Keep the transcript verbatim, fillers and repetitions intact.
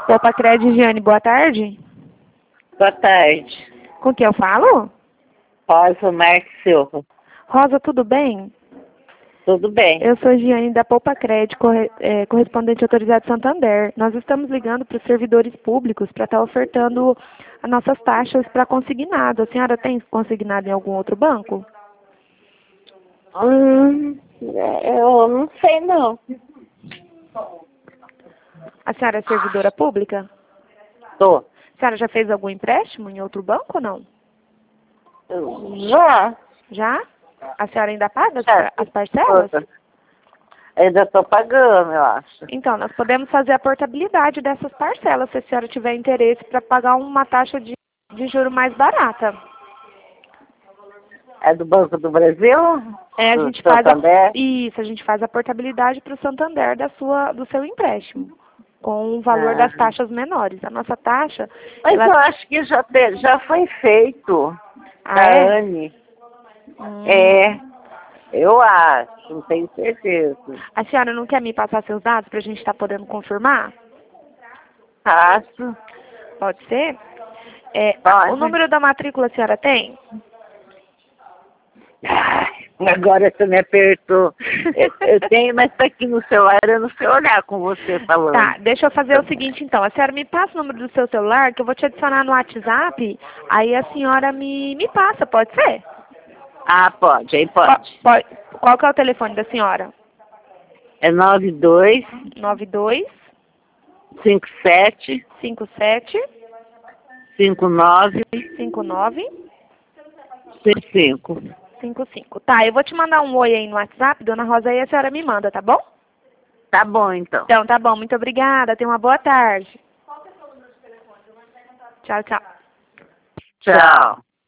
Opa, Crédito, Giane, boa tarde. Boa tarde. Com quem eu falo? Rosa Marques Silva. Rosa, tudo bem? Tudo bem. Eu sou Giane da Poupa Crédito, corre, é, correspondente autorizado de Santander. Nós estamos ligando para os servidores públicos para estar ofertando as nossas taxas para consignado. A senhora tem consignado em algum outro banco? Hum, eu não sei não. A senhora é servidora pública? Tô. A senhora já fez algum empréstimo em outro banco ou não? Já. Já? A senhora ainda paga Já. as parcelas? Ainda tô pagando, eu acho. Então, nós podemos fazer a portabilidade dessas parcelas, se a senhora tiver interesse para pagar uma taxa de, de juro mais barata. É do Banco do Brasil? É, a do gente faz Santander? a, isso, a gente faz a portabilidade para o Santander da sua, do seu empréstimo, com o valor Ah. das taxas menores. A nossa taxa... Mas ela... eu acho que já, te, já foi feito. Ah, da é? Anne. Hum. É, eu acho, não tenho certeza. A senhora não quer me passar seus dados para a gente estar podendo confirmar? Acho. Pode ser? É, Pode. o número da matrícula a senhora tem? Ai, agora você me apertou. Eu, eu tenho, mas tá aqui no celular, eu não sei olhar com você falando. Tá, deixa eu fazer o seguinte então. A senhora me passa o número do seu celular, que eu vou te adicionar no WhatsApp, aí a senhora me, me passa, pode ser? Ah, pode, aí Qual, pode. pode. Qual que é o telefone da senhora? É nove dois nove dois cinco sete cinco sete cinco nove cinco nove cinco cinco. cinco cinco. Tá, eu vou te mandar um oi aí no WhatsApp, dona Rosa, aí a senhora me manda, tá bom? Tá bom, então. Então, tá bom. Muito obrigada. Tenha uma boa tarde. Tchau, tchau. Tchau.